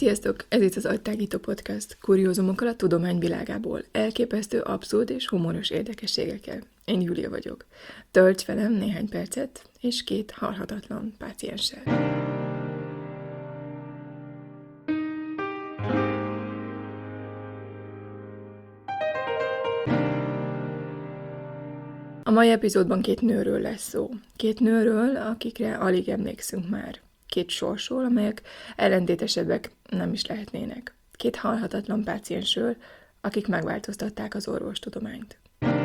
Sziasztok! Ez itt az Agytágító Podcast, kuriózumokkal a tudomány világából, elképesztő, abszurd és humoros érdekességekkel. Én Júlia vagyok. Tölts velem néhány percet, és 2 halhatatlan pácienssel. A mai epizódban 2 nőről lesz szó. 2 nőről, akikre alig emlékszünk már. 2 sorsról, amelyek ellentétesebbek nem is lehetnének. 2 halhatatlan páciensről, akik megváltoztatták az orvostudományt.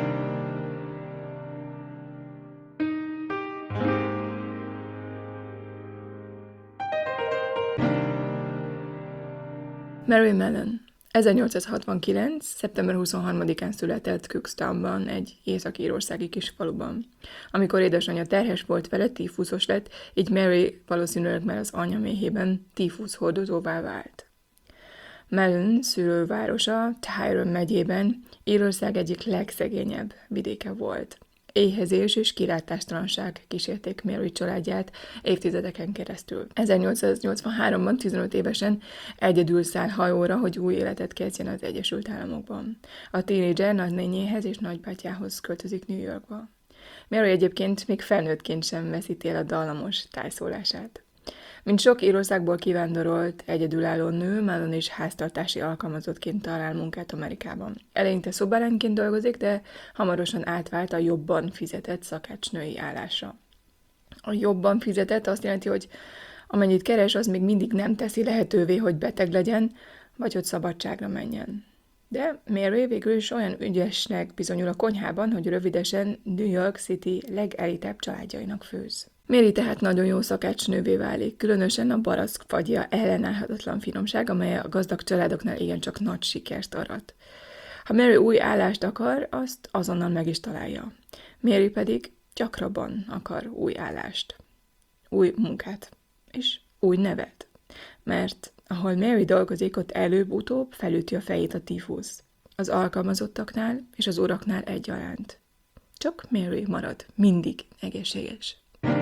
Mary Mallon 1869. szeptember 23-án született Cookstownban, egy észak-írországi kisfaluban. Amikor édesanyja terhes volt vele, tífuszos lett, így Mary valószínűleg már az anya méhében tífusz hordozóvá vált. Mallon szülővárosa Tyrone megyében Írország egyik legszegényebb vidéke volt. Éhezés és kilátástalanság kísérték Mary családját évtizedeken keresztül. 1883-ban 15 évesen egyedül száll hajóra, hogy új életet kezdjen az Egyesült Államokban. A tínédzser nagynényéhez és nagybátyjához költözik New Yorkba. Mary egyébként még felnőttként sem veszíti el a dallamos tájszólását. Mint sok Írországból kivándorolt, egyedülálló nő, Mallon is háztartási alkalmazottként talál munkát Amerikában. Eleinte szobálánként dolgozik, de hamarosan átvált a jobban fizetett szakácsnői állásra. A jobban fizetett azt jelenti, hogy amennyit keres, az még mindig nem teszi lehetővé, hogy beteg legyen, vagy hogy szabadságra menjen. De Mary végül is olyan ügyesnek bizonyul a konyhában, hogy rövidesen New York City legelitebb családjainak főz. Mary tehát nagyon jó szakácsnővé válik, különösen a barackfagyja ellenállhatatlan finomság, amely a gazdag családoknál igencsak nagy sikert arat. Ha Mary új állást akar, azt azonnal meg is találja. Mary pedig gyakrabban akar új állást, új munkát és új nevet. Mert ahol Mary dolgozik, ott előbb-utóbb felüti a fejét a tífusz. Az alkalmazottaknál és az uraknál egyaránt. Csak Mary marad mindig egészséges.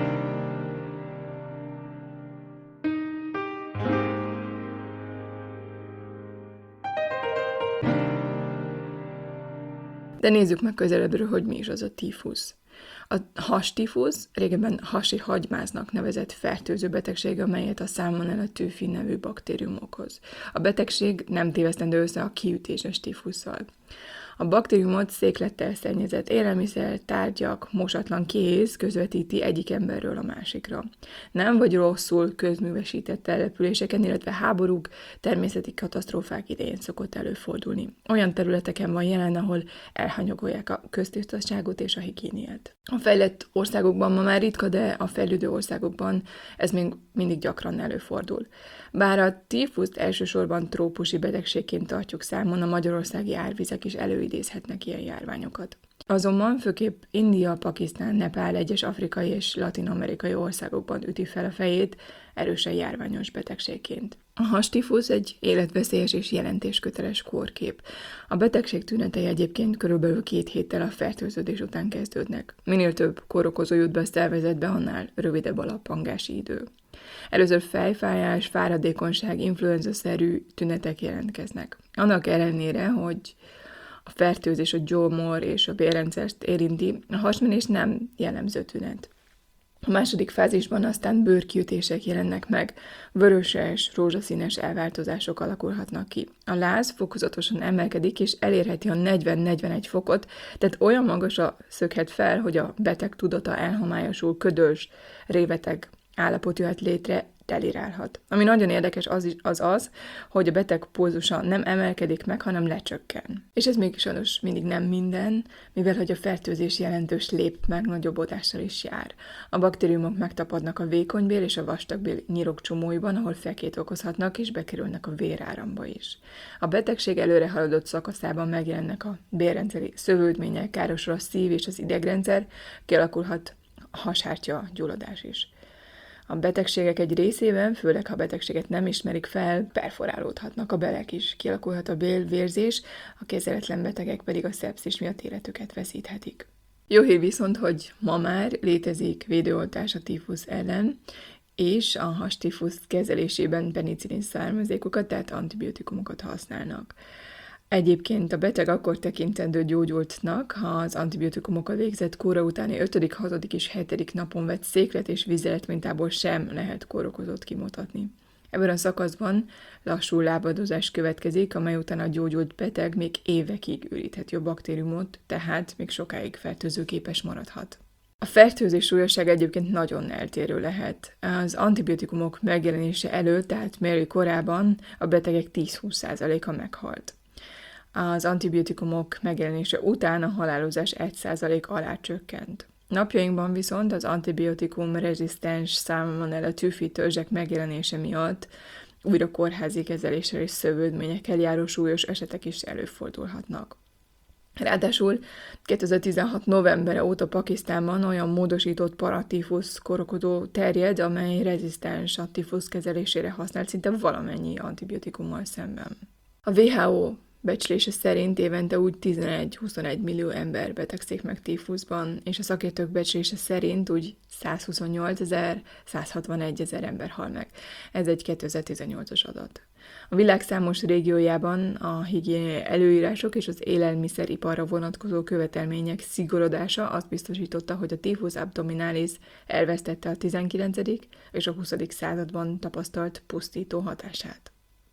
De nézzük meg közelebbről, hogy mi is az a tífusz. A hastífusz régebben hasi hagymáznak nevezett fertőző betegség, amelyet a Salmonella typhi nevű baktérium okoz. A betegség nem tévesztendő össze a kiütéses tífusszal. A baktériumot széklettel szennyezett élelmiszer, tárgyak, mosatlan kéz közvetíti egyik emberről a másikra. Nem vagy rosszul közművesített településeken, illetve háborúk, természeti katasztrófák idején szokott előfordulni. Olyan területeken van jelen, ahol elhanyagolják a köztisztaságot és a higiéniát. A fejlett országokban ma már ritka, de a fejlődő országokban ez még mindig gyakran előfordul. Bár a tífuszt elsősorban trópusi betegségként tartjuk számon, a magyarországi árvizek is előidézhetnek ilyen járványokat. Azonban főképp India, Pakisztán, Nepál, egyes afrikai és latin-amerikai országokban üti fel a fejét erősen járványos betegségként. A hastífusz egy életveszélyes és jelentésköteles kórkép. A betegség tünetei egyébként körülbelül 2 héttel a fertőződés után kezdődnek. Minél több kórokozó jut be a szervezetbe, annál rövidebb a lappangási idő. Először fejfájás, fáradékonyság, influenza-szerű tünetek jelentkeznek. Annak ellenére, hogy a fertőzés a gyomor és a bélrendszert érinti, a hasmenés nem jellemző tünet. A második fázisban aztán bőrkiütések jelennek meg, vöröses, rózsaszínes elváltozások alakulhatnak ki. A láz fokozatosan emelkedik, és elérheti a 40-41 fokot, tehát olyan magasra szökhet fel, hogy a beteg tudata elhomályosul, ködös, réveteg állapot jöhet létre, delirálhat. Ami nagyon érdekes az, hogy a beteg pulzusa nem emelkedik meg, hanem lecsökken. És ez még sajnos mindig nem minden, mivel hogy a fertőzés jelentős lépmegnagyobbоdással is jár. A baktériumok megtapadnak a vékonybél és a vastagbél nyirokcsomóiban, ahol fekét okozhatnak, és bekerülnek a véráramba is. A betegség előre haladott szakaszában megjelennek a bélrendszeri szövődmények, károsul a szív és az idegrendszer, kialakulhat a hashártya gyulladás is. A betegségek egy részében, főleg ha a betegséget nem ismerik fel, perforálódhatnak a belek is, kialakulhat a bélvérzés, a kezeletlen betegek pedig a szepszis miatt életüket veszíthetik. Jó hír viszont, hogy ma már létezik védőoltás a tífusz ellen, és a hastífusz kezelésében penicillin származékokat, tehát antibiotikumokat használnak. Egyébként a beteg akkor tekintendő gyógyultnak, ha az antibiotikumokkal végzett kóra utáni 5., 6. és 7. napon vett széklet és vizeletmintából sem lehet kórokozót kimutatni. Ebben a szakaszban lassú lábadozás következik, amely után a gyógyult beteg még évekig ürítheti a baktériumot, tehát még sokáig fertőzőképes maradhat. A fertőzés súlyosság egyébként nagyon eltérő lehet. Az antibiotikumok megjelenése előtt, tehát Mary korában a betegek 10-20%-a meghalt. Az antibiotikumok megjelenése után a halálozás 1% alá csökkent. Napjainkban viszont az antibiotikum rezisztens Salmonella typhi törzsek megjelenése miatt újra kórházi kezeléssel és szövődményekkel járó súlyos esetek is előfordulhatnak. Ráadásul 2016. novembere óta Pakisztánban olyan módosított paratífusz kórokozó terjed, amely rezisztens a tífusz kezelésére használt szinte valamennyi antibiotikummal szemben. A WHO becslése szerint évente úgy 11-21 millió ember betegszik meg tífuszban, és a szakértők becslése szerint úgy 128.000-161.000 ember hal meg. Ez egy 2018-as adat. A világ számos régiójában a higiéniai előírások és az élelmiszeriparra vonatkozó követelmények szigorodása azt biztosította, hogy a tifus abdominalis elvesztette a 19. és a 20. században tapasztalt pusztító hatását.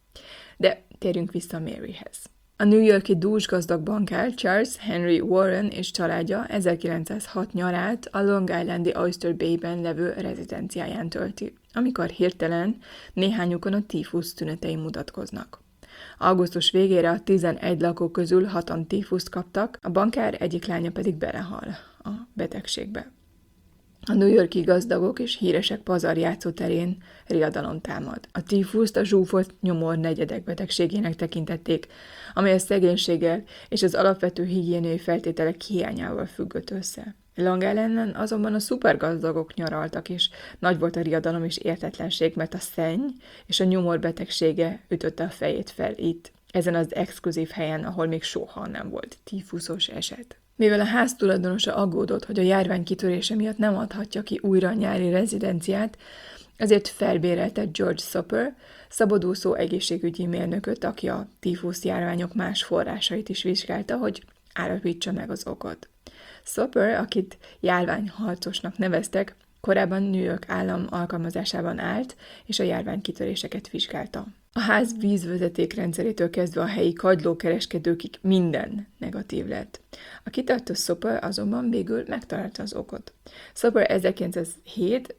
De térjünk vissza Maryhez. A New York-i dúsgazdag bankár Charles Henry Warren és családja 1906 nyarát a Long Islandi Oyster Bay-ben levő rezidenciáján tölti, amikor hirtelen néhányukon a tífusz tünetei mutatkoznak. Augusztus végére a 11 lakó közül 6-an tífuszt kaptak, a bankár egyik lánya pedig belehal a betegségbe. A New York-i gazdagok és híresek pazarjátszóterén riadalom támad. A tífuszt a zsúfolt nyomor negyedek betegségének tekintették, amely a szegénységgel és az alapvető higiéniai feltételek hiányával függött össze. Long Islanden azonban a szupergazdagok nyaraltak, és nagy volt a riadalom és értetlenség, mert a szenny és a nyomor betegsége ütötte a fejét fel itt, ezen az exkluzív helyen, ahol még soha nem volt tífuszos eset. Mivel a ház tulajdonosa aggódott, hogy a járvány kitörése miatt nem adhatja ki újra a nyári rezidenciát, ezért felbérelte George Soper, szabadúszó egészségügyi mérnököt, aki a tífusz járványok más forrásait is vizsgálta, hogy állapítsa meg az okot. Soper, akit járványharcosnak neveztek, korábban New York állam alkalmazásában állt, és a járványkitöréseket vizsgálta. A ház vízvezetékrendszerétől kezdve a helyi kagylókereskedőkig minden negatív lett. A kitartó Soper azonban végül megtalálta az okot. Soper 1907.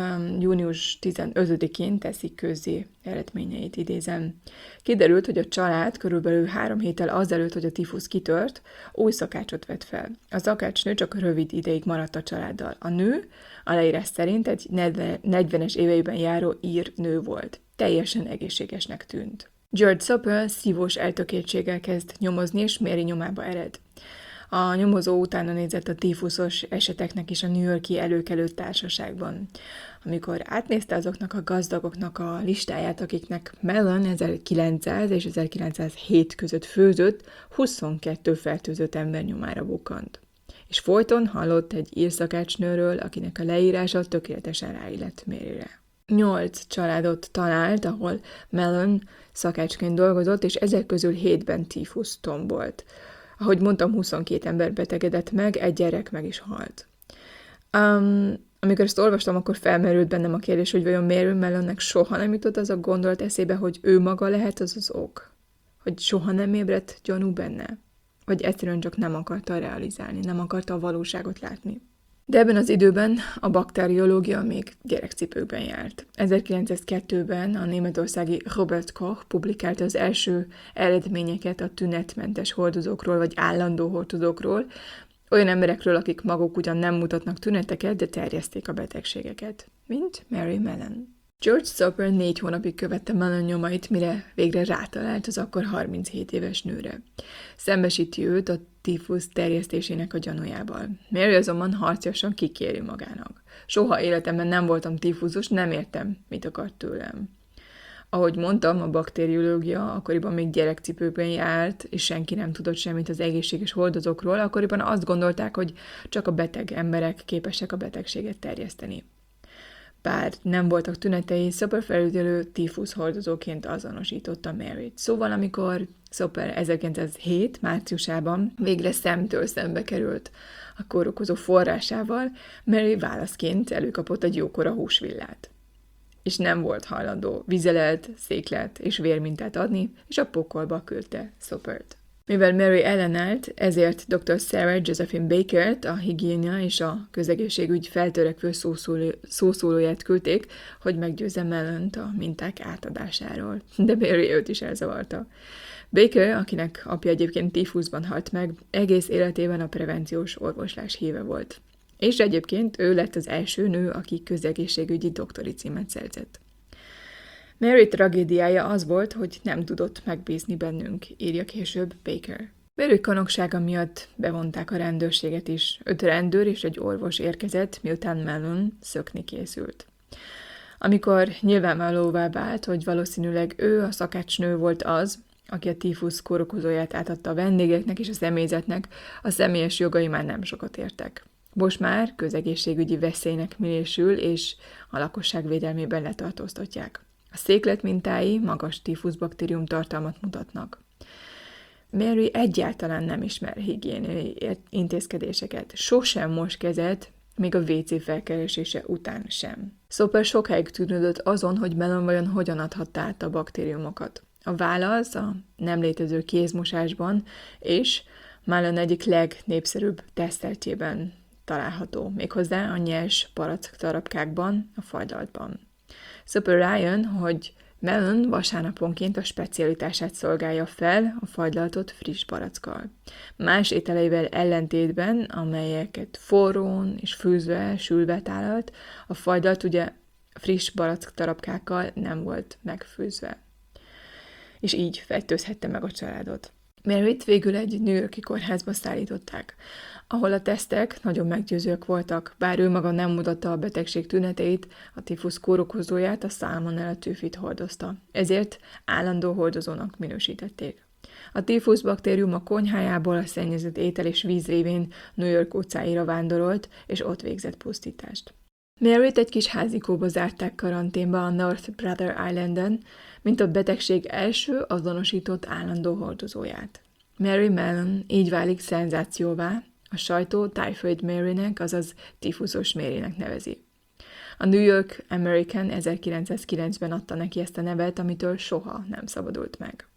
Június 15-én teszik közzé eredményeit, idézem. Kiderült, hogy a család körülbelül 3 héttel azelőtt, hogy a tifusz kitört, új szakácsot vett fel. A szakácsnő csak rövid ideig maradt a családdal. A nő, a leírás szerint egy 40-es éveiben járó ír nő volt. Teljesen egészségesnek tűnt. George Soper szívós eltökéltséggel kezd nyomozni, és Mary nyomába ered. A nyomozó utána nézett a tífuszos eseteknek is a New York-i előkelő társaságban. Amikor átnézte azoknak a gazdagoknak a listáját, akiknek Mellon 1900 és 1907 között főzött, 22 fertőzött ember nyomára bukkant. És folyton hallott egy írszakácsnőről, akinek a leírása tökéletesen ráillett Maryre. 8 családot talált, ahol Mellon szakácsként dolgozott, és ezek közül 7-ben tífusz tombolt. Ahogy mondtam, 22 ember betegedett meg, egy gyerek meg is halt. Amikor ezt olvastam, akkor felmerült bennem a kérdés, hogy vajon Mary Mellonnek soha nem jutott az a gondolat eszébe, hogy ő maga lehet az ok? Hogy soha nem ébredt gyanú benne? Vagy egyszerűen csak nem akarta realizálni, nem akarta a valóságot látni? De ebben az időben a bakteriológia még gyerekcipőkben járt. 1902-ben a németországi Robert Koch publikálta az első eredményeket a tünetmentes hordozókról vagy állandó hordozókról, olyan emberekről, akik maguk ugyan nem mutatnak tüneteket, de terjeszték a betegségeket, mint Mary Mellon. George Soper 4 hónapig követte Mellon nyomait, mire végre rátalált az akkor 37 éves nőre. Szembesíti őt a tífusz terjesztésének a gyanújával. Mary azonban harciasan kikéri magának. Soha életemben nem voltam tífuszos, nem értem, mit akart tőlem. Ahogy mondtam, a bakteriológia akkoriban még gyerekcipőben járt, és senki nem tudott semmit az egészséges hordozókról, akkoriban azt gondolták, hogy csak a beteg emberek képesek a betegséget terjeszteni. Bár nem voltak tünetei, Soper felügyelő tífusz hordozóként azonosította Maryt. Szóval, amikor Soper 1907. márciusában végre szemtől szembe került a kórokozó forrásával, Mary válaszként előkapott egy jókora húsvillát. És nem volt hajlandó vizelet, széklet és vérmintát adni, és a pokolba küldte Sopert. Mivel Mary ellenállt, ezért dr. Sarah Josephine Bakert, a higiénia és a közegészségügy feltörekvő szószólóját küldték, hogy meggyőzze Mellont a minták átadásáról. De Mary őt is elzavarta. Baker, akinek apja egyébként tífuszban halt meg, egész életében a prevenciós orvoslás híve volt. És egyébként ő lett az első nő, aki közegészségügyi doktori címet szerzett. Mary tragédiája az volt, hogy nem tudott megbízni bennünk, írja később Baker. Mary kanoksága miatt bevonták a rendőrséget is. 5 rendőr és egy orvos érkezett, miután Mellon szökni készült. Amikor nyilvánvalóvá vált, hogy valószínűleg ő, a szakácsnő volt az, aki a tífusz kórokozóját átadta a vendégeknek és a személyzetnek, a személyes jogai már nem sokat értek. Most már közegészségügyi veszélynek minősül, és a lakosság védelmében letartóztatják. A széklet mintái magas tífuszbaktérium tartalmat mutatnak. Mary egyáltalán nem ismer higiéniai intézkedéseket, sosem mos kezet, még a WC felkeresése után sem. Soper sokáig tűnődött azon, hogy Mellon vajon hogyan adhatta át a baktériumokat. A válasz a nem létező kézmosásban, és Mellon egyik legnépszerűbb teszteltjében található, méghozzá a nyers palack darabkákban, a fagylaltban. Soper rájön, hogy Mellon vasárnaponként a specialitását szolgálja fel, a fagylaltot friss palackkal. Más ételeivel ellentétben, amelyeket forrón és főzve, sülve tálalt, a fagylalt ugye friss palack darabkákkal nem volt megfőzve. És így fertőzhette meg a családot. Maryt végül egy New York-i kórházba szállították, ahol a tesztek nagyon meggyőzőek voltak, bár ő maga nem mutatta a betegség tüneteit, a tífusz kórokozóját, a Salmonella tűfit hordozta. Ezért állandó hordozónak minősítették. A tífusz baktérium a konyhájából a szennyezett étel és víz révén New York utcáira vándorolt, és ott végzett pusztítást. Maryt egy kis házikóba zárták karanténba a North Brother Islanden, mint a betegség első azonosított állandó hordozóját. Mary Mellon így válik szenzációvá, a sajtó Typhoid Marynek, azaz tífuszos Marynek nevezi. A New York American 1909-ben adta neki ezt a nevet, amitől soha nem szabadult meg.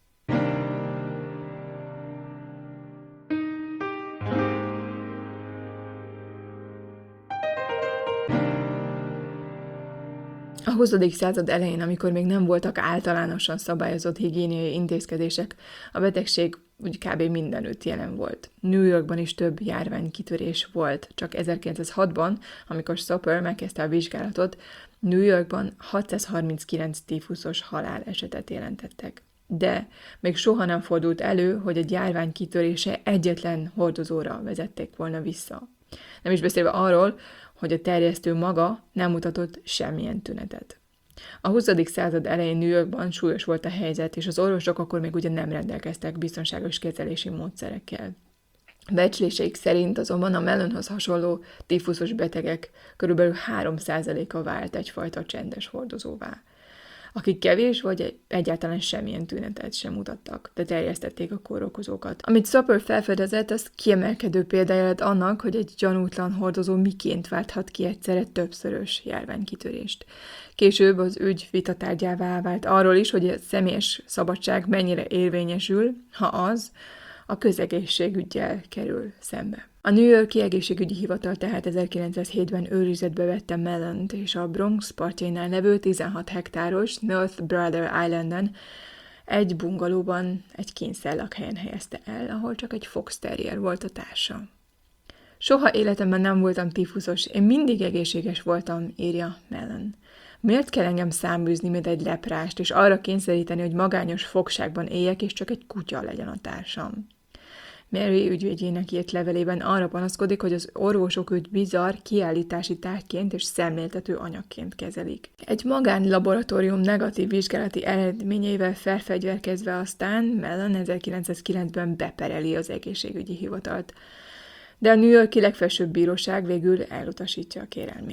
A 20. század elején, amikor még nem voltak általánosan szabályozott higiéniai intézkedések, a betegség úgy kb. Mindenütt jelen volt. New Yorkban is több járványkitörés volt. Csak 1906-ban, amikor Soper megkezdte a vizsgálatot, New Yorkban 639 tífuszos halálesetet jelentettek. De még soha nem fordult elő, hogy egy járvány kitörése egyetlen hordozóra vezették volna vissza. Nem is beszélve arról, hogy a terjesztő maga nem mutatott semmilyen tünetet. A 20. század elején New Yorkban súlyos volt a helyzet, és az orvosok akkor még ugye nem rendelkeztek biztonságos kezelési módszerekkel. Becsléseik szerint azonban a Mellonhoz hasonló tífuszos betegek körülbelül 3%-a vált egyfajta csendes hordozóvá, akik kevés vagy egyáltalán semmilyen tünetet sem mutattak, de terjesztették a kórokozókat. Amit Soper felfedezett, az kiemelkedő példája lett annak, hogy egy gyanútlan hordozó miként válthat ki egyszerre többszörös járványkitörést. Később az ügy vitatárgyává vált arról is, hogy a személyes szabadság mennyire érvényesül, ha az a közegészségüggyel kerül szembe. A New York-i egészségügyi hivatal tehát 1907-ben őrizetbe vette Mellont, és a Bronx partjainál levő 16 hektáros North Brother Islanden egy bungalóban, egy kényszerlakhelyen helyezte el, ahol csak egy fox terrier volt a társa. Soha életemben nem voltam tífuszos, én mindig egészséges voltam, írja Mellon. Miért kell engem száműzni, mint egy leprást, és arra kényszeríteni, hogy magányos fogságban éljek, és csak egy kutya legyen a társam? Mary ügyvédjének írt levelében arra panaszkodik, hogy az orvosok őt bizarr kiállítási tárgyként és szemléltető anyagként kezelik. Egy magánlaboratórium negatív vizsgálati eredményeivel felfegyverkezve aztán Mellon 1909-ben bepereli az egészségügyi hivatalt. De a New York-i legfelsőbb bíróság végül elutasítja a kérelmét.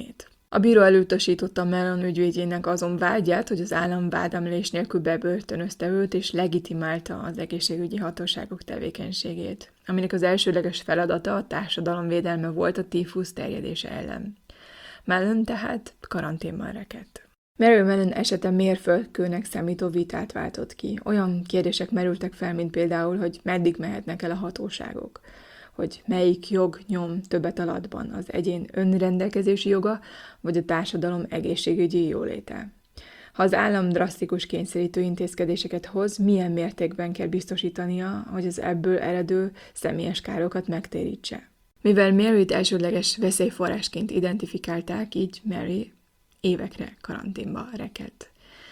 A bíró elutasította Mellon ügyvédjének azon vágyát, hogy az állam vádemelés nélkül bebörtönözte őt, és legitimálta az egészségügyi hatóságok tevékenységét, aminek az elsődleges feladata a társadalom védelme volt a tífusz terjedése ellen. Mellon tehát karanténban rekedt. Mary Mellon esete mérföldkőnek számító vitát váltott ki. Olyan kérdések merültek fel, mint például, hogy meddig mehetnek el a hatóságok, hogy melyik jog nyom többet alatban, az egyén önrendelkezési joga, vagy a társadalom egészségügyi jóléte. Ha az állam drasztikus kényszerítő intézkedéseket hoz, milyen mértékben kell biztosítania, hogy az ebből eredő személyes károkat megtérítse. Mivel Maryt elsődleges veszélyforrásként identifikálták, így Mary évekre karanténba rekedt.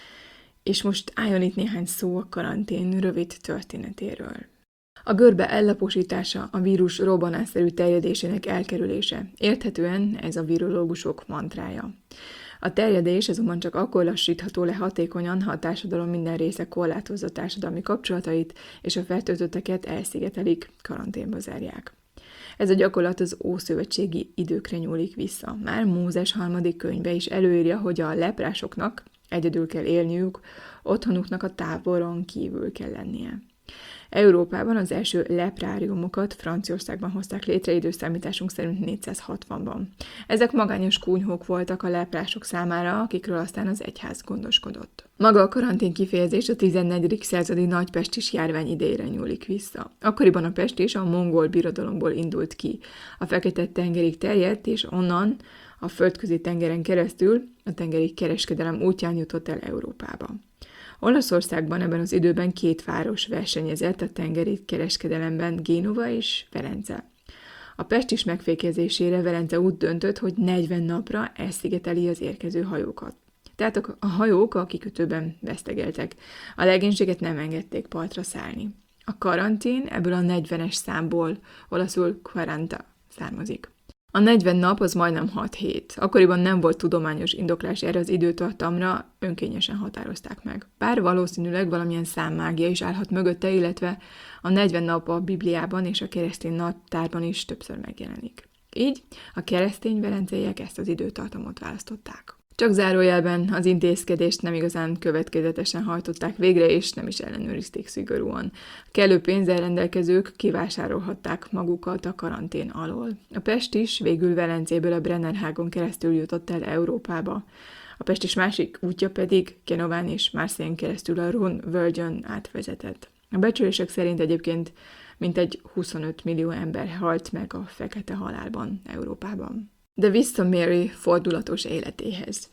És most álljon itt néhány szó a karantén rövid történetéről. A görbe ellaposítása, a vírus robbanásszerű terjedésének elkerülése. Érthetően ez a virológusok mantrája. A terjedés azonban csak akkor lassítható le hatékonyan, ha a társadalom minden része korlátozza társadalmi kapcsolatait, és a fertőzötteket elszigetelik, karanténba zárják. Ez a gyakorlat az ószövetségi időkre nyúlik vissza. Már Mózes 3. könyve is előírja, hogy a leprásoknak egyedül kell élniük, otthonuknak a táboron kívül kell lennie. Európában az első lepráriumokat Franciaországban hozták létre időszámításunk szerint 460-ban. Ezek magányos kúnyhók voltak a leprások számára, akikről aztán az egyház gondoskodott. Maga a karantén kifejezés a 14. századi nagypestis járvány idejére nyúlik vissza. Akkoriban a pestis a mongol birodalomból indult ki. A Fekete-tengerig terjedt, és onnan a földközi tengeren keresztül a tengeri kereskedelem útján jutott el Európába. Olaszországban ebben az időben 2 város versenyezett a tengeri kereskedelemben, Génova és Velence. A pestis megfékezésére Velence úgy döntött, hogy 40 napra elszigeteli az érkező hajókat. Tehát a hajók a kikötőben vesztegeltek. A legénységet nem engedték partra szállni. A karantén ebből a 40-es számból, olaszul 40 származik. A 40 nap az majdnem 6 hét. Akkoriban nem volt tudományos indoklás erre az időtartamra, önkényesen határozták meg. Bár valószínűleg valamilyen számmágia is állhat mögötte, illetve a 40 nap a Bibliában és a keresztény naptárban is többször megjelenik. Így a keresztény velenceiek ezt az időtartamot választották. Csak zárójelben az intézkedést nem igazán következetesen hajtották végre, és nem is ellenőrizték szigorúan. A kellő pénzzel rendelkezők kivásárolhatták magukat a karantén alól. A pestis végül Velencéből a Brennerhágon keresztül jutott el Európába. A pestis másik útja pedig Genován és Marseille-n keresztül a Rhône völgyön átvezetett. A becslések szerint egyébként mintegy 25 millió ember halt meg a fekete halálban Európában. De vissza Mary fordulatos életéhez.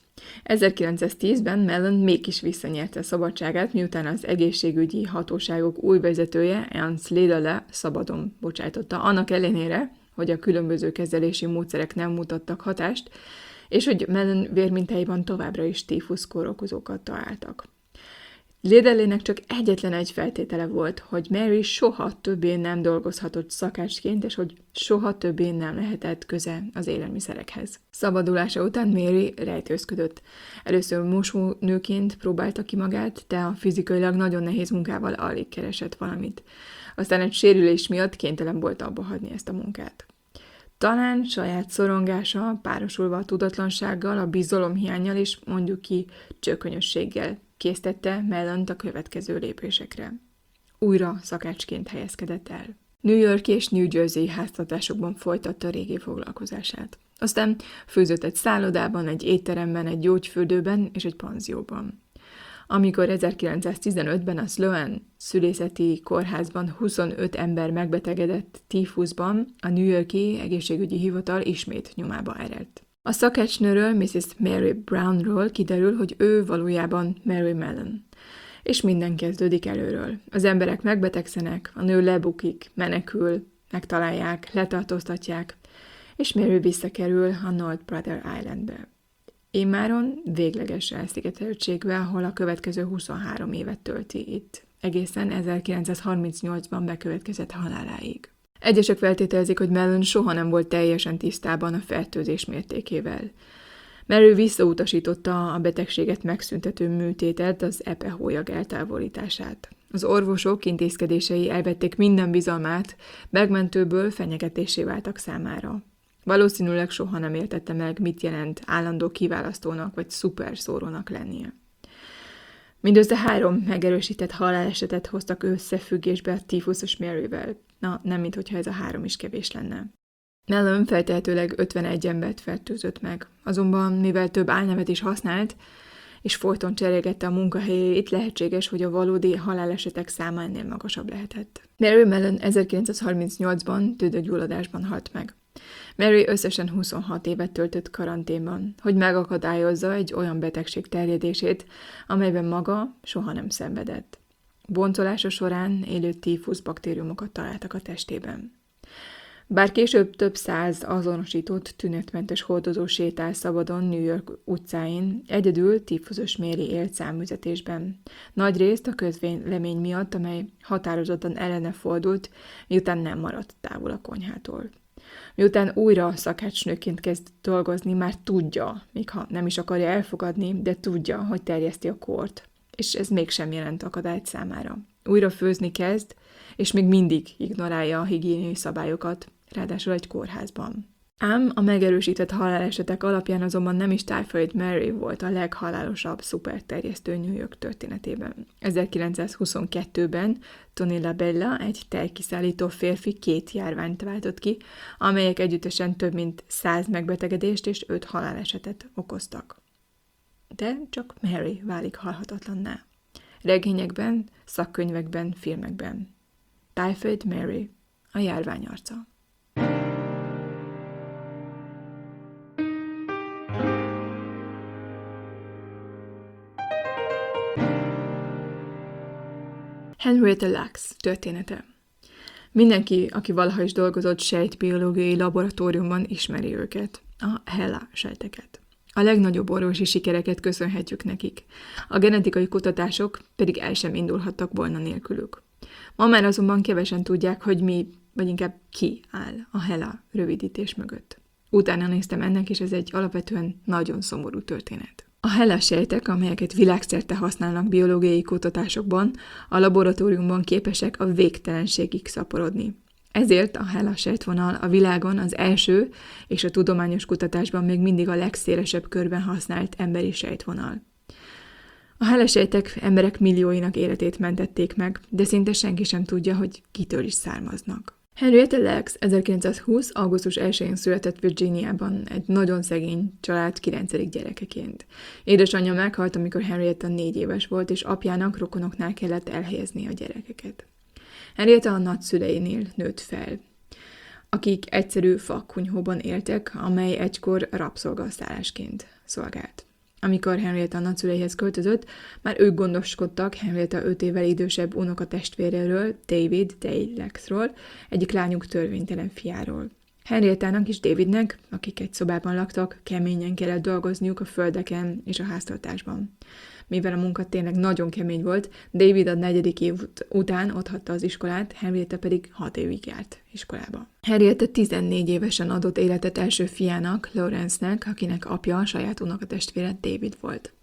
1910-ben Mellon mégis visszanyerte a szabadságát, miután az egészségügyi hatóságok új vezetője, Ernst Lederle szabadon bocsájtotta, annak ellenére, hogy a különböző kezelési módszerek nem mutattak hatást, és hogy Mellon vérmintáiban továbbra is tífusz kórokozókat találtak. Lederlének csak egyetlen egy feltétele volt, hogy Mary soha többé nem dolgozhatott szakácsként, és hogy soha többé nem lehetett köze az élelmiszerekhez. Szabadulása után Mary rejtőzködött. Először mosónőként próbálta ki magát, de a fizikailag nagyon nehéz munkával alig keresett valamit. Aztán egy sérülés miatt kénytelen volt abba hagyni ezt a munkát. Talán saját szorongása, párosulva a tudatlansággal, a bizalomhiánnyal és mondjuk ki csökönyösséggel késztette Mellont a következő lépésekre. Újra szakácsként helyezkedett el. New York és New Jersey háztartásokban folytatta régi foglalkozását. Aztán főzött egy szállodában, egy étteremben, egy gyógyfürdőben és egy panzióban. Amikor 1915-ben a Sloan szülészeti kórházban 25 ember megbetegedett tífuszban, a New York-i egészségügyi hivatal ismét nyomába eredt. A szakácsnőről, Mrs. Mary Brownról kiderül, hogy ő valójában Mary Mellon. És minden kezdődik előről. Az emberek megbetegszenek, a nő lebukik, menekül, megtalálják, letartóztatják, és Mary visszakerül a North Brother Islandbe. Immáron végleges elszigeteltségbe, ahol a következő 23 évet tölti itt, egészen 1938-ban bekövetkezett haláláig. Egyesek feltételezik, hogy Mellon soha nem volt teljesen tisztában a fertőzés mértékével. Mary visszautasította a betegséget megszüntető műtétet, az epehólyag eltávolítását. Az orvosok intézkedései elvették minden bizalmát, megmentőből fenyegetésé váltak számára. Valószínűleg soha nem értette meg, mit jelent állandó kiválasztónak vagy szuperszórónak lennie. Mindössze 3 megerősített halálesetet hoztak összefüggésbe a tífuszos Maryvel. Na, nem minthogyha ez a 3 is kevés lenne. Mellon feltehetőleg 51 embert fertőzött meg, azonban mivel több álnevet is használt, és folyton cserélgette a munkahelyét, lehetséges, hogy a valódi halálesetek száma ennél magasabb lehetett. Mary Mellon 1938-ban tüdőgyulladásban halt meg. Mary összesen 26 évet töltött karanténban, hogy megakadályozza egy olyan betegség terjedését, amelyben maga soha nem szenvedett. Boncolása során élő tífusz baktériumokat találtak a testében. Bár később több 100 azonosított tünetmentes hordozó sétál szabadon New York utcáin, egyedül tífuszos Mary élt száműzetésben. Nagyrészt a közvélemény miatt, amely határozottan ellene fordult, miután nem maradt távol a konyhától. Miután újra szakácsnőként kezd dolgozni, már tudja, még ha nem is akarja elfogadni, de tudja, hogy terjeszti a kórt, és ez mégsem jelent akadályt számára. Újra főzni kezd, és még mindig ignorálja a higiéniai szabályokat, ráadásul egy kórházban. Ám a megerősített halálesetek alapján azonban nem is Typhoid Mary volt a leghalálosabb szuperterjesztő New York történetében. 1922-ben Tony LaBella, egy tejkiszállító férfi 2 járványt váltott ki, amelyek együttesen több mint 100 megbetegedést és 5 halálesetet okoztak. De csak Mary válik halhatatlanná. Regényekben, szakkönyvekben, filmekben. Typhoid Mary, a járvány arca. Henrietta Lacks története. Mindenki, aki valaha is dolgozott sejtbiológiai laboratóriumban, ismeri őket, a HeLa sejteket. A legnagyobb orvosi sikereket köszönhetjük nekik. A genetikai kutatások pedig el sem indulhattak volna nélkülük. Ma már azonban kevesen tudják, hogy mi, vagy inkább ki áll a HeLa rövidítés mögött. Utána néztem ennek, és ez egy alapvetően nagyon szomorú történet. A HeLa sejtek, amelyeket világszerte használnak biológiai kutatásokban, a laboratóriumban képesek a végtelenségig szaporodni. Ezért a HeLa sejtvonal a világon az első, és a tudományos kutatásban még mindig a legszélesebb körben használt emberi sejtvonal. A HeLa sejtek emberek millióinak életét mentették meg, de szinte senki sem tudja, hogy kitől is származnak. Henrietta Lacks 1920. augusztus 1-én született Virginiában egy nagyon szegény család 9. gyerekeként. Édesanyja meghalt, amikor Henrietta 4 éves volt, és apjának rokonoknál kellett elhelyezni a gyerekeket. Henrietta a nagyszüleinél nőtt fel, akik egyszerű fakunyhóban éltek, amely egykor rabszolgaszállásként szolgált. Amikor Henrietta a nagyszüleihez költözött, már ők gondoskodtak Henrietta 5 évvel idősebb unokatestvéréről, David Day Lacksról, egyik lányuk törvénytelen fiáról. Henriettának és Davidnek, akik egy szobában laktak, keményen kellett dolgozniuk a földeken és a háztartásban. Mivel a munka tényleg nagyon kemény volt, David a 4. év után otthagyta az iskolát, Henrietta pedig 6 évig járt iskolába. Henrietta 14 évesen adott életet első fiának, Lawrence-nek, akinek apja a saját unokatestvére David volt.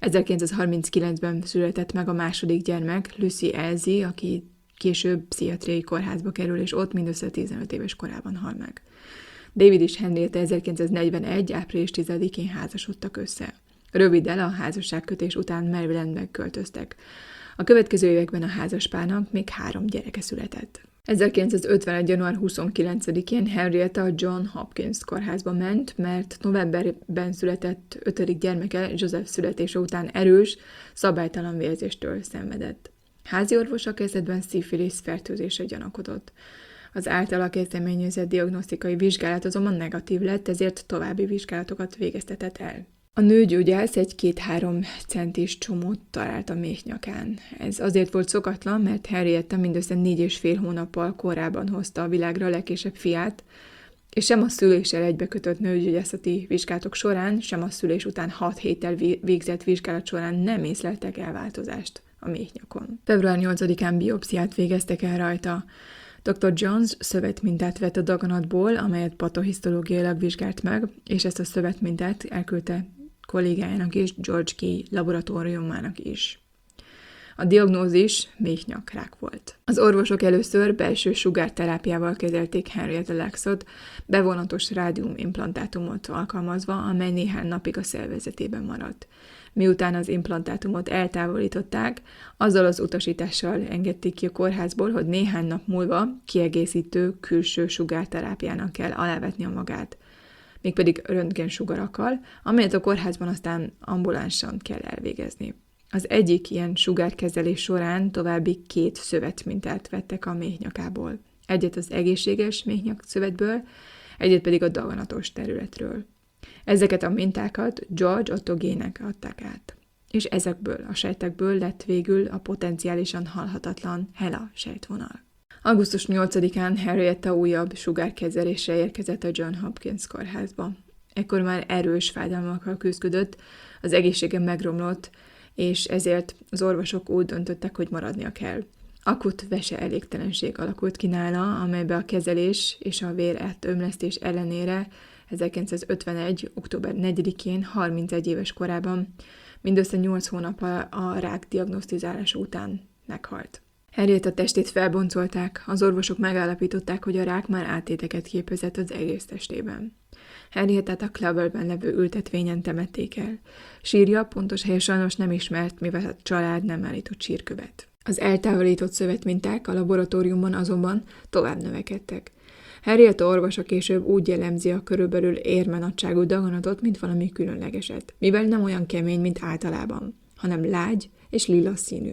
1939-ben született meg a második gyermek, Lucy Elsie, aki később pszichiátriai kórházba kerül, és ott mindössze 15 éves korában hal meg. David és Henrietta 1941. április 10-én házasodtak össze. Röviddel a házasságkötés után Marylandbe költöztek. A következő években a házaspárnak még 3 gyereke született. 1951. január 29-én Henrietta a John Hopkins kórházba ment, mert novemberben született 5. gyermeke Joseph születése után erős, szabálytalan vérzéstől szenvedett. Házi orvosa kezdetben szifilisz fertőzésre gyanakodott. Az általa kezdeményezett diagnosztikai vizsgálat azonban negatív lett, ezért további vizsgálatokat végeztetett el. A nőgyógyász egy 2-3 centis csomót talált a méhnyakán. Ez azért volt szokatlan, mert Henrietta mindössze 4,5 hónappal korábban hozta a világra a legkésőbb fiát, és sem a szüléssel egybekötött nőgyógyászati vizsgálatok során, sem a szülés után 6 héttel végzett vizsgálat során nem észleltek elváltozást a méhnyakon. Február 8-án biopsziát végeztek el rajta. Dr. Jones szövetmintát vett a daganatból, amelyet patohisztológiailag vizsgált meg, és ezt a szövetmintát elküldte kollégájának és George Key laboratóriumának is. A diagnózis méhnyakrák volt. Az orvosok először belső sugárterápiával kezelték Henrietta Laxot, bevonatos rádiumimplantátumot alkalmazva, amely néhány napig a szervezetében maradt. Miután az implantátumot eltávolították, azzal az utasítással engedték ki a kórházból, hogy néhány nap múlva kiegészítő külső sugárterápiának kell alávetnie magát, mégpedig röntgensugarakkal, amelyet a kórházban aztán ambulánsan kell elvégezni. Az egyik ilyen sugárkezelés során további 2 szövetmintát vettek a méhnyakából. Egyet az egészséges méhnyakszövetből, egyet pedig a daganatos területről. Ezeket a mintákat George Otto G-nek adták át. És ezekből a sejtekből lett végül a potenciálisan halhatatlan HeLa sejtvonal. Augusztus 8-án Henrietta újabb sugárkezelésre érkezett a John Hopkins kórházba. Ekkor már erős fájdalmakkal küzdött, az egészsége megromlott, és ezért az orvosok úgy döntöttek, hogy maradnia kell. Akut vese elégtelenség alakult ki nála, amelybe a kezelés és a vérömlesztés ellenére 1951. október 4-én 31 éves korában, mindössze 8 hónappal a rák diagnosztizálása után meghalt. Henrietta testét felboncolták, az orvosok megállapították, hogy a rák már áttéteket képezett az egész testében. Henriettát a Cloverben levő ültetvényen temették el. Sírja pontos helye sajnos nem ismert, mivel a család nem állított sírkövet. Az eltávolított szövetminták a laboratóriumban azonban tovább növekedtek. Henrietta orvosa később úgy jellemzi a körülbelül érme nagyságú daganatot, mint valami különlegeset, mivel nem olyan kemény, mint általában, hanem lágy és lila színű.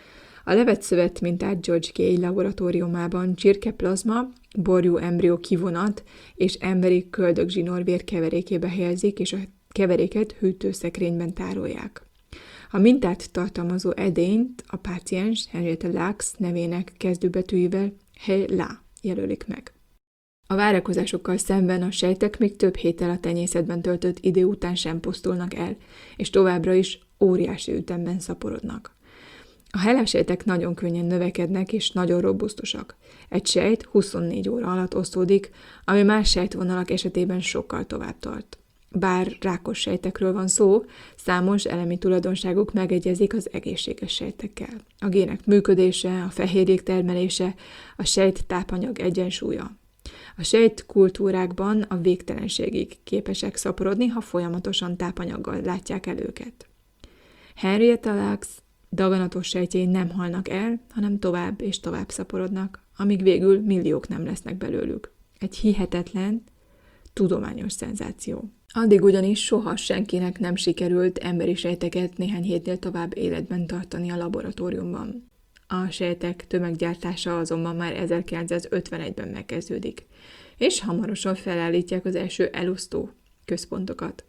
A levett szövetmintát George Gay laboratóriumában csirkeplazma, borjú embrió kivonat és emberi köldögzsinórvér keverékébe helyezik, és a keveréket hűtőszekrényben tárolják. A mintát tartalmazó edényt a páciens Henrietta Lacks nevének kezdőbetűivel HeLa jelölik meg. A várakozásokkal szemben a sejtek még több héttel a tenyészetben töltött idő után sem pusztulnak el, és továbbra is óriási ütemben szaporodnak. A HeLa sejtek nagyon könnyen növekednek és nagyon robusztusak. Egy sejt 24 óra alatt osztódik, ami más sejtvonalak esetében sokkal tovább tart. Bár rákos sejtekről van szó, számos elemi tulajdonságuk megegyezik az egészséges sejtekkel. A gének működése, a fehérjék termelése, a sejt tápanyag egyensúlya. A sejtkultúrákban a végtelenségig képesek szaporodni, ha folyamatosan tápanyaggal látják el őket. Henrietta Lacks daganatos sejtjei nem halnak el, hanem tovább és tovább szaporodnak, amíg végül milliók nem lesznek belőlük. Egy hihetetlen, tudományos szenzáció. Addig ugyanis soha senkinek nem sikerült emberi sejteket néhány hétnél tovább életben tartani a laboratóriumban. A sejtek tömeggyártása azonban már 1951-ben megkezdődik, és hamarosan felállítják az első elosztó központokat.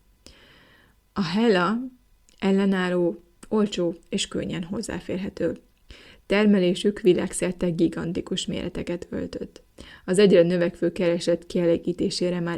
A HeLa ellenálló, olcsó és könnyen hozzáférhető. Termelésük világszerte gigantikus méreteket öltött. Az egyre növekvő kereslet kielégítésére már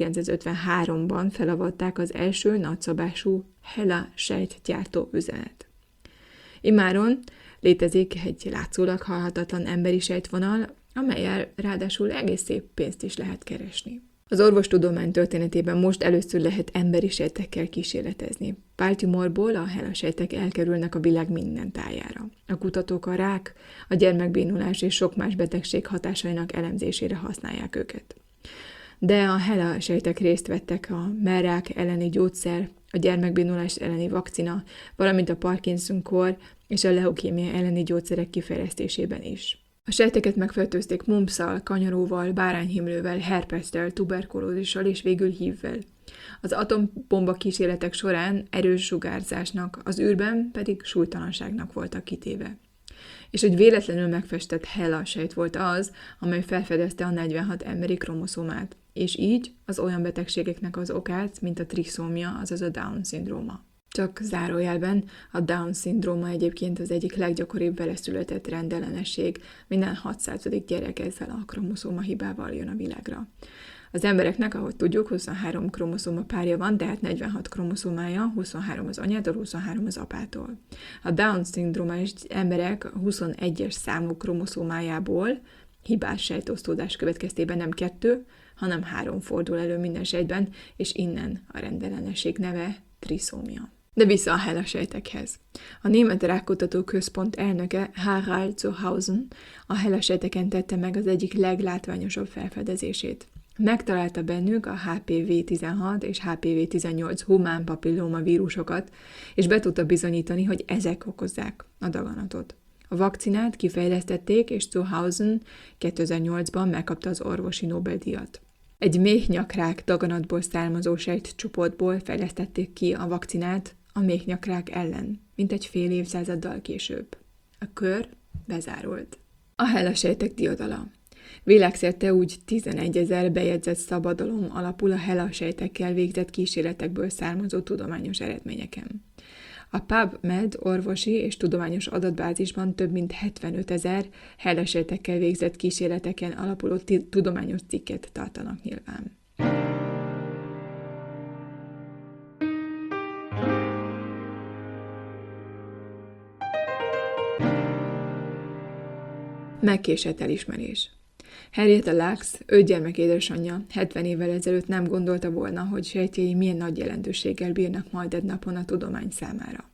1953-ban felavatták az első nagyszabású HeLa sejtgyártó üzemet. Immáron létezik egy látszólag halhatatlan emberi sejtvonal, amellyel ráadásul egész szép pénzt is lehet keresni. Az orvostudomány történetében most először lehet emberi sejtekkel kísérletezni. Baltimoreból a HeLa sejtek elkerülnek a világ minden tájára. A kutatók a rák, a gyermekbénulás és sok más betegség hatásainak elemzésére használják őket. De a HeLa sejtek részt vettek a mellrák elleni gyógyszer, a gyermekbénulás elleni vakcina, valamint a Parkinson-kór és a leukémia elleni gyógyszerek kifejlesztésében is. A sejteket megfertőzték mumpsszal, kanyaróval, bárányhimlővel, herpesztel, tuberkulózissal és végül hívvel. Az atombomba kísérletek során erős sugárzásnak, az űrben pedig súlytalanságnak voltak kitéve. És egy véletlenül megfestett HeLa sejt volt az, amely felfedezte a 46 emberi kromoszómát, és így az olyan betegségeknek az okát, mint a triszómia, azaz a Down-szindróma. Csak zárójelben, a Down-szindróma egyébként az egyik leggyakoribb veleszületett rendellenesség, minden 600. gyerek ezzel a kromoszóma hibával jön a világra. Az embereknek, ahogy tudjuk, 23 kromoszóma párja van, tehát 46 kromoszómája, 23 az anyától, 23 az apától. A Down-szindrómás emberek 21-es számú kromoszómájából hibás sejtosztódás következtében nem 2, hanem 3 fordul elő minden sejtben, és innen a rendellenesség neve triszómia. De vissza a hellasejtekhez. A Német Rákkutató Központ elnöke Harald Zuhausen a hellasejteken tette meg az egyik leglátványosabb felfedezését. Megtalálta bennük a HPV-16 és HPV-18 humán papilloma vírusokat, és be tudta bizonyítani, hogy ezek okozzák a daganatot. A vakcinát kifejlesztették, és Zuhausen 2008-ban megkapta az orvosi Nobel-díjat. Egy méhnyakrák daganatból származó sejtcsoportból fejlesztették ki a vakcinát a méhnyakrák ellen, mintegy fél évszázaddal később. A kör bezárult. A hellasejtek diadala. Világszerte úgy 11 000 bejegyzett szabadalom alapul a hellasejtekkel végzett kísérletekből származó tudományos eredményeken. A PubMed orvosi és tudományos adatbázisban több mint 75 000 hellasejtekkel végzett kísérleteken alapuló tudományos cikket tartanak nyilván. Megkésett elismerés. Henrietta Lacks, 5 gyermek édesanyja 70 évvel ezelőtt nem gondolta volna, hogy sejtjei milyen nagy jelentőséggel bírnak majd egy napon a tudomány számára.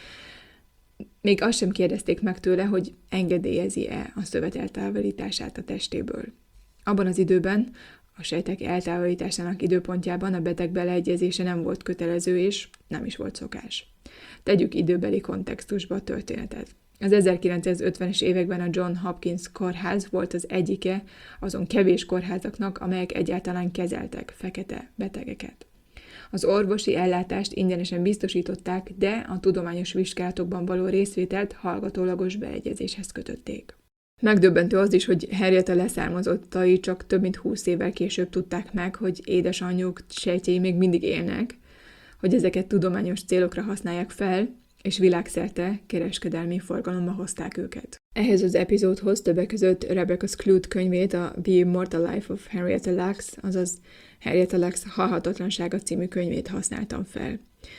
Még azt sem kérdezték meg tőle, hogy engedélyezi-e a szövet eltávolítását a testéből. Abban az időben, a sejtek eltávolításának időpontjában a beteg beleegyezése nem volt kötelező és nem is volt szokás. Tegyük időbeli kontextusba a történetet. Az 1950-es években a John Hopkins kórház volt az egyike azon kevés kórházaknak, amelyek egyáltalán kezeltek fekete betegeket. Az orvosi ellátást ingyenesen biztosították, de a tudományos vizsgálatokban való részvételt hallgatólagos beegyezéshez kötötték. Megdöbbentő az is, hogy Henrietta leszármazottai csak több mint 20 évvel később tudták meg, hogy édesanyjuk sejtjei még mindig élnek, hogy ezeket tudományos célokra használják fel, és világszerte kereskedelmi forgalomba hozták őket. Ehhez az epizódhoz többek között Rebecca Skloot könyvét, a The Immortal Life of Henrietta Lacks, azaz Henrietta Lacks Halhatatlansága című könyvét használtam fel.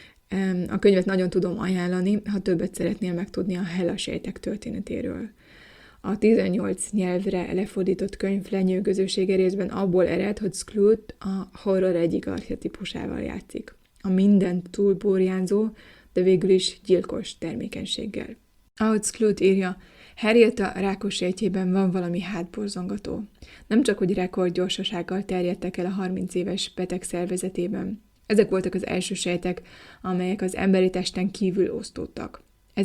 A könyvet nagyon tudom ajánlani, ha többet szeretnél megtudni a hellasejtek történetéről. A 18 nyelvre lefordított könyv lenyűgözősége részben abból ered, hogy Skloot a horror egyik archetípusával játszik. A mindent túlborjánzó, de végül is gyilkos termékenységgel. Ahogy Skloot írja, Henrietta rákos sejtjében van valami hátborzongató. Nem csak, hogy rekordgyorsasággal terjedtek el a 30 éves beteg szervezetében. Ezek voltak az első sejtek, amelyek az emberi testen kívül osztódtak.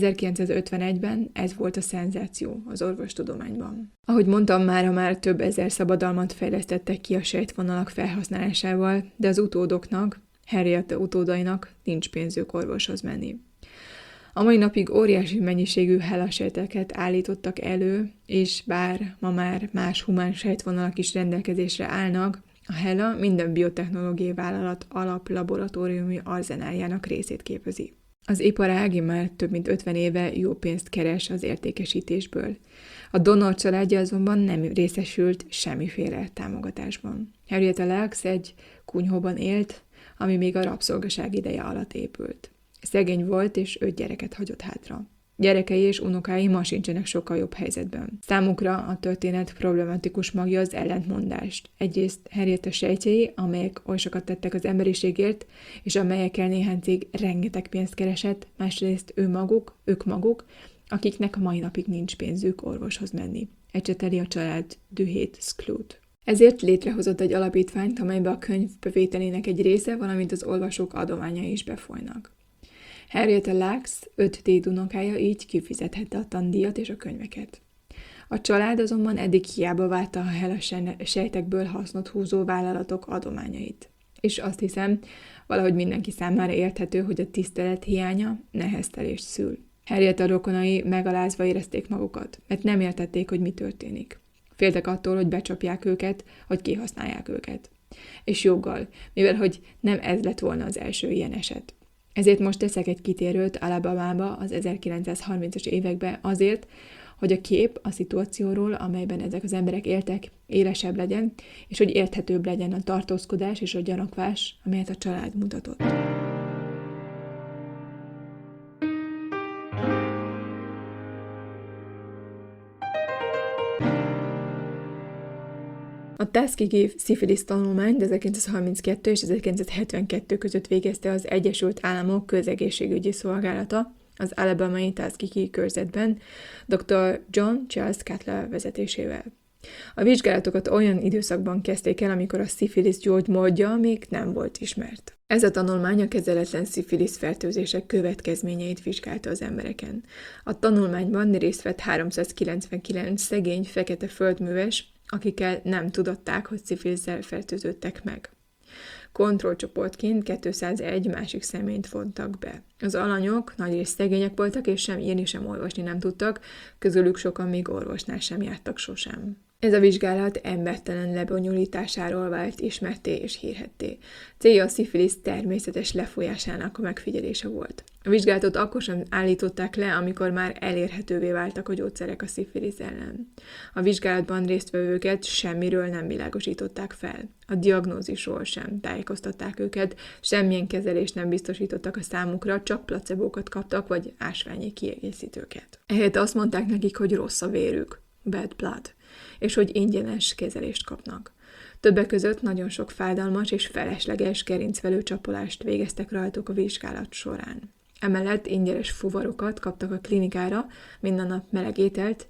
1951-ben ez volt a szenzáció az orvostudományban. Ahogy mondtam, már több ezer szabadalmat fejlesztettek ki a sejtvonalak felhasználásával, de az utódoknak, Henrietta utódainak nincs pénzük orvoshoz menni. A mai napig óriási mennyiségű hellasejteket állítottak elő, és bár ma már más humán sejtvonalak is rendelkezésre állnak, a HeLa minden biotechnológiai vállalat alaplaboratóriumi arzenáljának részét képezi. Az iparág már több mint 50 éve jó pénzt keres az értékesítésből. A donor családja azonban nem részesült semmiféle támogatásban. Henrietta Lacks egy kunyhóban élt, ami még a rabszolgaság ideje alatt épült. Szegény volt, és 5 gyereket hagyott hátra. Gyerekei és unokái ma sincsenek sokkal jobb helyzetben. Számukra a történet problematikus magja az ellentmondást. Egyrészt Henrietta sejtjei, amelyek oly sokat tettek az emberiségért, és amelyekkel néhány cég rengeteg pénzt keresett, másrészt ők maguk, akiknek a mai napig nincs pénzük orvoshoz menni. Ecseteli a család dühét Skloot. Ezért létrehozott egy alapítványt, amelybe a könyv bevételének egy része, valamint az olvasók adományai is befolynak. Henrietta Lacks 5 dédunokája így kifizethette a tandíjat és a könyveket. A család azonban eddig hiába várta a hellasejtekből hasznot húzó vállalatok adományait. És azt hiszem, valahogy mindenki számára érthető, hogy a tisztelet hiánya neheztelést szül. Henrietta rokonai megalázva érezték magukat, mert nem értették, hogy mi történik. Féltek attól, hogy becsapják őket, hogy kihasználják őket. És joggal, mivel hogy nem ez lett volna az első ilyen eset. Ezért most teszek egy kitérőt Alabamába az 1930-as évekbe azért, hogy a kép a szituációról, amelyben ezek az emberek éltek, élesebb legyen, és hogy érthetőbb legyen a tartózkodás és a gyanakvás, amelyet a család mutatott. A Tuskegee szifilisz tanulmányt 1932 és 1972 között végezte az Egyesült Államok Közegészségügyi Szolgálata, az alabamai Tuskegee körzetben dr. John Charles Cutler vezetésével. A vizsgálatokat olyan időszakban kezdték el, amikor a szifilisz gyógymódja még nem volt ismert. Ez a tanulmány a kezeletlen szifilisz fertőzések következményeit vizsgálta az embereken. A tanulmányban részt vett 399 szegény fekete földműves, akikkel nem tudották, hogy szifilisszel fertőződtek meg. Kontrollcsoportként 201 másik személyt vontak be. Az alanyok nagyrészt szegények voltak, és sem írni, sem olvasni nem tudtak, közülük sokan még orvosnál sem jártak sosem. Ez a vizsgálat embertelen lebonyolításáról vált ismertté és hírhedté. Célja a szifilisz természetes lefolyásának a megfigyelése volt. A vizsgálatot akkor sem állították le, amikor már elérhetővé váltak a gyógyszerek a szifilisz ellen. A vizsgálatban résztvevőket semmiről nem világosították fel. A diagnózisról sem tájékoztatták őket, semmilyen kezelést nem biztosítottak a számukra, csak placebókat kaptak, vagy ásványi kiegészítőket. Ehelyett azt mondták nekik, hogy rossz a vérük, bad blood, és hogy ingyenes kezelést kapnak. Többek között nagyon sok fájdalmas és felesleges gerincvelő csapolást végeztek rajtuk a vizsgálat során. Emellett ingyenes fuvarokat kaptak a klinikára, minden nap meleg ételt,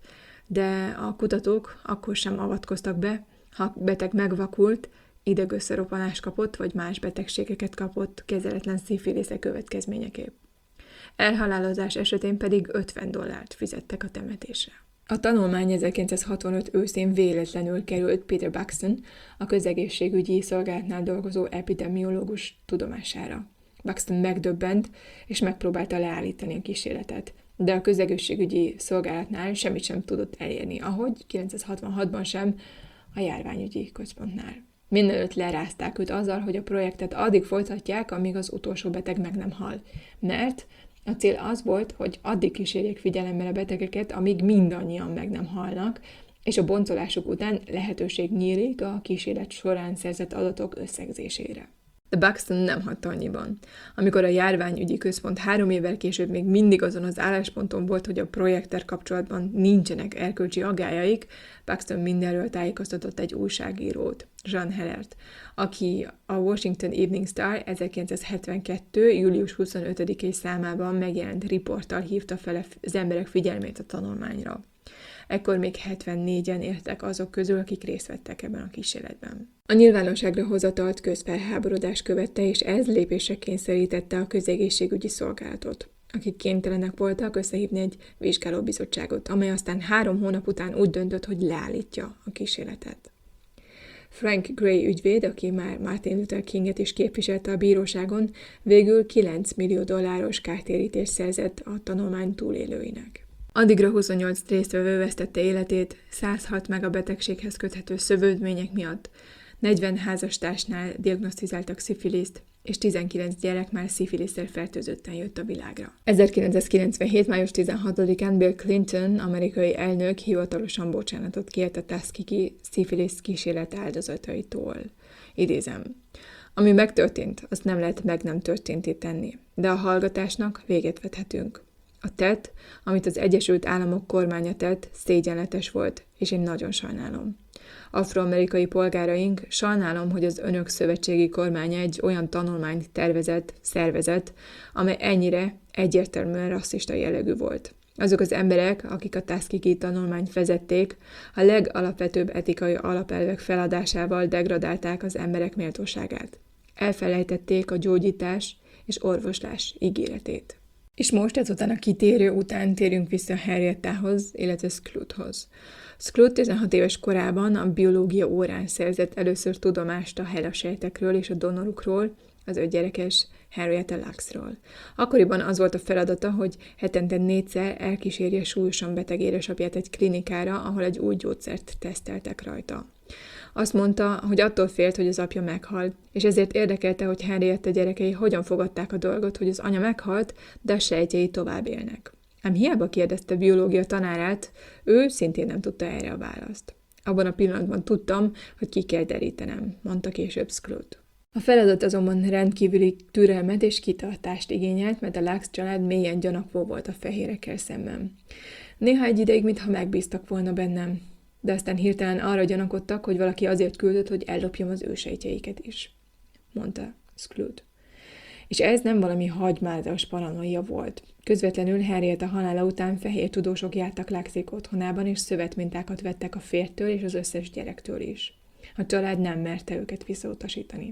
de a kutatók akkor sem avatkoztak be, ha beteg megvakult, idegösszeropanást kapott, vagy más betegségeket kapott kezeletlen szifilisze következményeképp. Elhalálozás esetén pedig $50 fizettek a temetésre. A tanulmány 1965 őszén véletlenül került Peter Buxton, a közegészségügyi szolgálatnál dolgozó epidemiológus tudomására. Buxton megdöbbent, és megpróbálta leállítani a kísérletet, de a közegészségügyi szolgálatnál semmit sem tudott elérni, ahogy 1966-ban sem a járványügyi központnál. Mindenütt lerázták őt azzal, hogy a projektet addig folytatják, amíg az utolsó beteg meg nem hal, mert a cél az volt, hogy addig kísérjék figyelemmel a betegeket, amíg mindannyian meg nem halnak, és a boncolásuk után lehetőség nyílik a kísérlet során szerzett adatok összegzésére. De Buxton nem hagyta annyiban. Amikor a járványügyi központ 3 évvel később még mindig azon az állásponton volt, hogy a projekttel kapcsolatban nincsenek erkölcsi agályaik, Buxton mindenről tájékoztatott egy újságírót, Jean Hellert, aki a Washington Evening Star 1972. július 25-i számában megjelent riporttal hívta fel az emberek figyelmét a tanulmányra. Ekkor még 74-en értek azok közül, akik részt vettek ebben a kísérletben. A nyilvánosságra hozatalt közfelháborodás követte, és ez lépésre kényszerítette a közegészségügyi szolgálatot, akik kénytelenek voltak összehívni egy vizsgálóbizottságot, amely aztán 3 hónap után úgy döntött, hogy leállítja a kísérletet. Frank Gray ügyvéd, aki már Martin Luther Kinget is képviselte a bíróságon, végül $9 millió kártérítést szerzett a tanulmány túlélőinek. Addigra 28 résztvevő vesztette életét, 106 meg a betegséghez köthető szövődmények miatt, 40 házastársnál diagnosztizáltak szifiliszt, és 19 gyerek már szifilisszel fertőzötten jött a világra. 1997. május 16-án Bill Clinton, amerikai elnök hivatalosan bocsánatot kért a Tuskegee szifilisz kísérlet áldozataitól. Idézem. Ami megtörtént, azt nem lehet meg nem történté tenni, de a hallgatásnak véget vethetünk. A tett, amit az Egyesült Államok kormánya tett, szégyenletes volt, és én nagyon sajnálom. Afroamerikai polgáraink, sajnálom, hogy az önök szövetségi kormánya egy olyan tanulmányt szervezett, amely ennyire egyértelműen rasszista jellegű volt. Azok az emberek, akik a Tuskegee tanulmányt vezették, a legalapvetőbb etikai alapelvek feladásával degradálták az emberek méltóságát. Elfelejtették a gyógyítás és orvoslás ígéretét. És most ezután a kitérő után térjünk vissza Henriettához, illetve Schluthoz. Schlut 16 éves korában a biológia órán szerzett először tudomást a HeLa-sejtekről és a donorukról, az 5 gyerekes Henrietta Lacksról. Akkoriban az volt a feladata, hogy hetente 4-szer elkísérje súlyosan beteg édesapját egy klinikára, ahol egy új gyógyszert teszteltek rajta. Azt mondta, hogy attól félt, hogy az apja meghal, és ezért érdekelte, hogy Henrietta gyerekei hogyan fogadták a dolgot, hogy az anya meghalt, de a sejtjei tovább élnek. Ám hiába kérdezte biológia tanárát, ő szintén nem tudta erre a választ. Abban a pillanatban tudtam, hogy ki kell derítenem, mondta később Schlut. A feladat azonban rendkívüli türelmet és kitartást igényelt, mert a Lacks család mélyen gyanakvó volt a fehérekkel szemben. Néha egy ideig, mintha megbíztak volna bennem. de aztán hirtelen arra gyanakodtak, hogy valaki azért küldött, hogy ellopjam az ő sejtjeiket is, mondta Skloot. És ez nem valami hagymázas paranoia volt. Közvetlenül Henrietta halála után fehér tudósok jártak Lexik otthonában, és szövetmintákat vettek a férjtől és az összes gyerektől is. A család nem merte őket visszautasítani.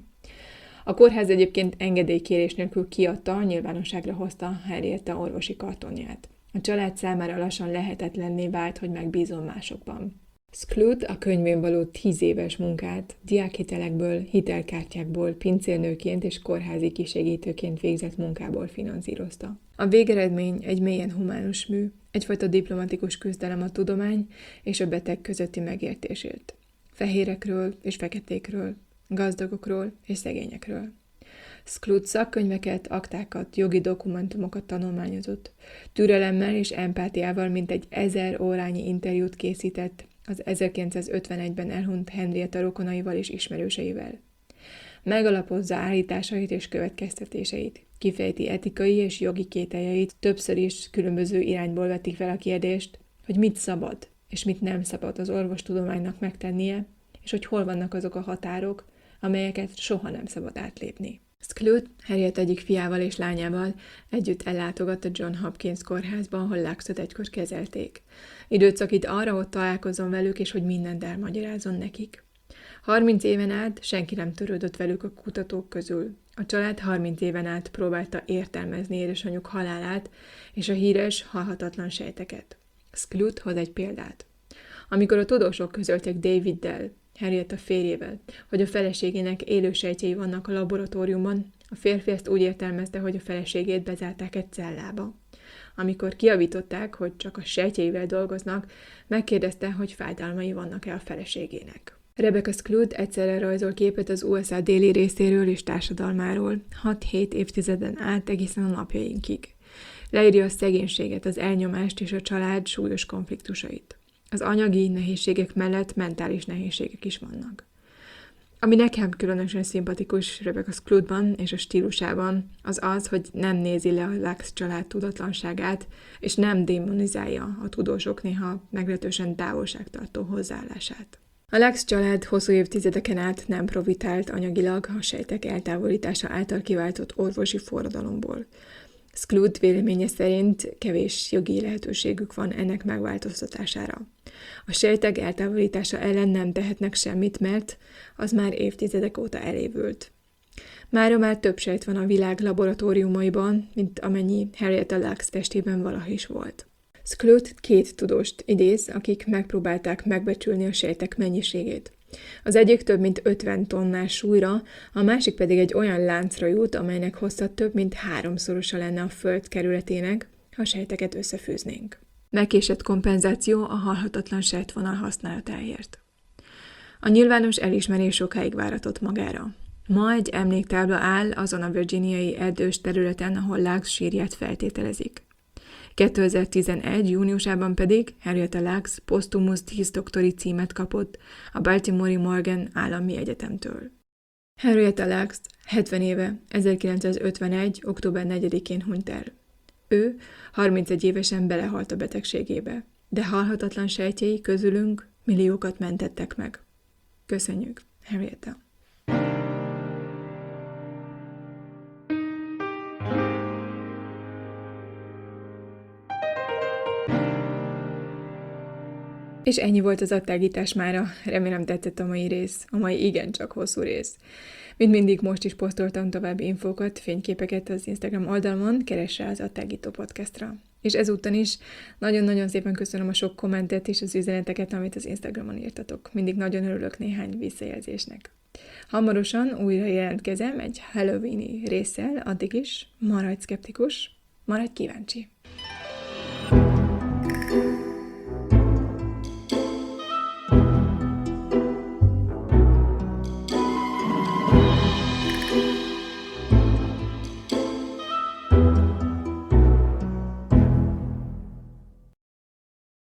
A kórház egyébként engedélykérés nélkül kiadta, nyilvánosságra hozta Henrietta orvosi kartonját. A család számára lassan lehetetlenné vált, hogy megbízom másokban. Skloot a könyvén való 10 éves munkát diákhitelekből, hitelkártyákból, pincérnőként és kórházi kisegítőként végzett munkából finanszírozta. A végeredmény egy mélyen humánus mű, egyfajta diplomatikus küzdelem a tudomány és a beteg közötti megértésért. Fehérekről és feketékről, gazdagokról és szegényekről. Skloot szakkönyveket, aktákat, jogi dokumentumokat tanulmányozott. Türelemmel és empátiával mintegy 1000 órányi interjút készített az 1951-ben elhunyt Henrietta rokonaival és ismerőseivel. Megalapozza állításait és következtetéseit, kifejti etikai és jogi kételjeit, többször is különböző irányból vetik fel a kérdést, hogy mit szabad és mit nem szabad az orvostudománynak megtennie, és hogy hol vannak azok a határok, amelyeket soha nem szabad átlépni. Skloot Henrietta egyik fiával és lányával együtt ellátogatt a John Hopkins kórházba, ahol Luxot egykor kezelték. Időt szakít arra, hogy találkozzon velük, és hogy mindent elmagyarázzon nekik. 30 éven át senki nem törődött velük a kutatók közül. A család 30 éven át próbálta értelmezni édesanyjuk halálát és a híres, halhatatlan sejteket. Skloot hoz egy példát. Amikor a tudósok közölték Daviddel, Henrietta férjével, hogy a feleségének élő sejtjei vannak a laboratóriumban, a férfi ezt úgy értelmezte, hogy a feleségét bezárták egy cellába. Amikor kijavították, hogy csak a sejtjeivel dolgoznak, megkérdezte, hogy fájdalmai vannak-e a feleségének. Rebecca Skloot egyszerre rajzol képet az USA déli részéről és társadalmáról, 6-7 évtizeden át egészen a napjainkig. Leírja a szegénységet, az elnyomást és a család súlyos konfliktusait. Az anyagi nehézségek mellett mentális nehézségek is vannak. Ami nekem különösen szimpatikus Rebecca Sklootban és a stílusában, az az, hogy nem nézi le a Lux család tudatlanságát, és nem démonizálja a tudósok néha meglehetősen távolságtartó hozzáállását. A Lux család hosszú évtizedeken át nem profitált anyagilag a sejtek eltávolítása által kiváltott orvosi forradalomból. Skloot véleménye szerint kevés jogi lehetőségük van ennek megváltoztatására. A sejtek eltávolítása ellen nem tehetnek semmit, mert az már évtizedek óta elévült. Mára már több sejt van a világ laboratóriumaiban, mint amennyi Henrietta Lux testében valaha is volt. Skloot 2 tudóst idéz, akik megpróbálták megbecsülni a sejtek mennyiségét. Az egyik több mint 50 tonnás súlyra, a másik pedig egy olyan láncra jut, amelynek hossza több mint 3-szorosa lenne a Föld kerületének, ha sejteket összefűznénk. Megkésett kompenzáció a halhatatlan sejtvonal használatáért. A nyilvános elismerés sokáig váratott magára. Ma egy emléktábla áll azon a virginiai erdős területen, ahol Lux sírját feltételezik. 2011. júniusában pedig Henrietta Lux posztumusz díszdoktori címet kapott a Baltimore-i Morgan Állami Egyetemtől. Henrietta Lux 70 éve, 1951. október 4-én hunyt el. Ő 31 évesen belehalt a betegségébe, de halhatatlan sejtjei közülünk milliókat mentettek meg. Köszönjük, Henrietta! És ennyi volt az adtágítás mára. Remélem tetszett a mai rész, a mai igencsak hosszú rész. Mint mindig most is posztoltam további infókat, fényképeket az Instagram oldalon, keress rá az Adtágító Podcastra. És ezúttal is nagyon-nagyon szépen köszönöm a sok kommentet és az üzeneteket, amit az Instagramon írtatok. Mindig nagyon örülök néhány visszajelzésnek. Hamarosan újra jelentkezem egy Halloween-i résszel, addig is maradj szkeptikus, maradj kíváncsi!